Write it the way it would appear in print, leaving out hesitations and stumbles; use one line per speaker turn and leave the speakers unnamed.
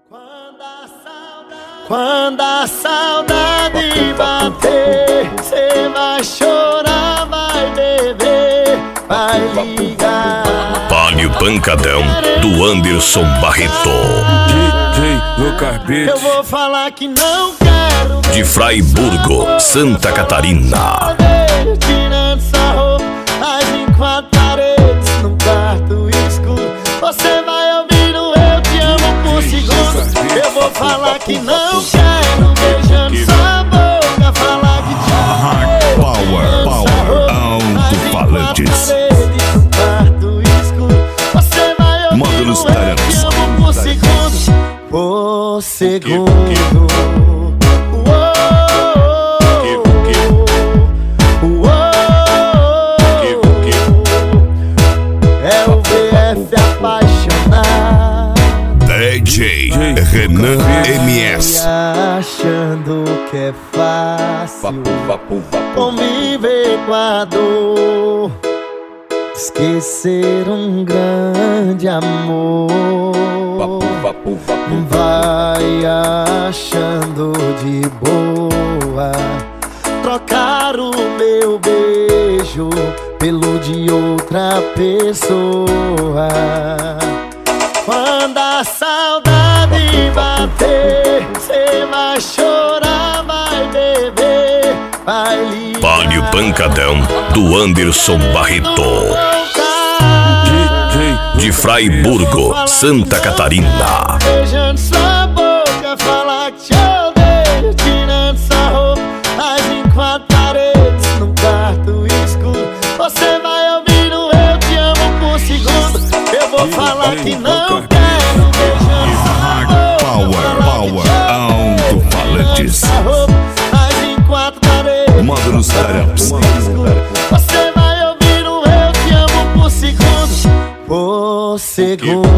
Quando a saudade bater, cê vai chorar, vai beber, vai ligar.
Palio Pancadão, do Anderson Barreto.
DJ Lucas Beats.
Eu vou falar que não quero
De Fraiburgo, Santa Catarina.
tirando essa roupa, mas em quatro paredes, num quarto escuro, você vai ouvir o eu te amo por segundo. Eu vou falar que não quero, beijando sua boca, falar que te amo.
Power, alto-falantes.
Num quarto escuro, você vai ouvir
Módulos
o eu te amo por segundo. Por segundo. É o VF apaixonado,
DJ Renan MS.
achando que é fácil conviver com a dor, esquecer um grande amor. Vai achando de boa trocar o meu beijo pelo de outra pessoa. Quando a saudade bater, cê vai chorar, vai beber, vai ligar.
Palio Pancadão, do Anderson Barreto. De Fraiburgo, Santa Catarina.
Beijando sua boca, falar que te odeio, tirando essa roupa, mas em quatro paredes, num quarto escuro, você vai ouvir o eu te amo por segundo. Eu vou falar que não quero, beijando sua boca,
Power, alto-falantes.
mas em quatro paredes,
Módulos Taraps.
você vai ouvir o eu te amo por segundo. Por segundo.